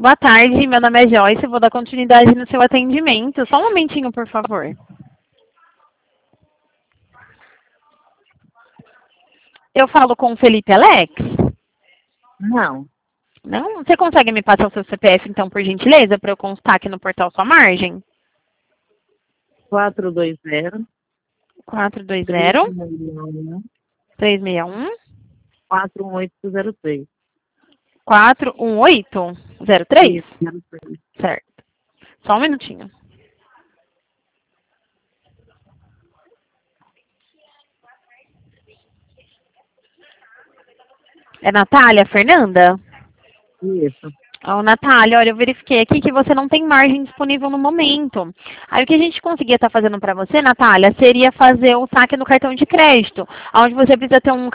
Boa tarde, meu nome é Joyce, vou dar continuidade no seu atendimento. Só um momentinho, por favor. Eu falo com o Felipe Alex? Não. Não? Você consegue me passar o seu CPF, então, por gentileza, para eu constar aqui no portal sua margem? 420 420 361 361 4803. 41803? Isso, 03. Certo. Só um minutinho. É Natália Fernanda? Isso. Ô, Natália, olha, eu verifiquei aqui que você não tem margem disponível no momento. Aí o que a gente conseguia estar fazendo para você, Natália, seria fazer o saque no cartão de crédito, onde você precisa ter um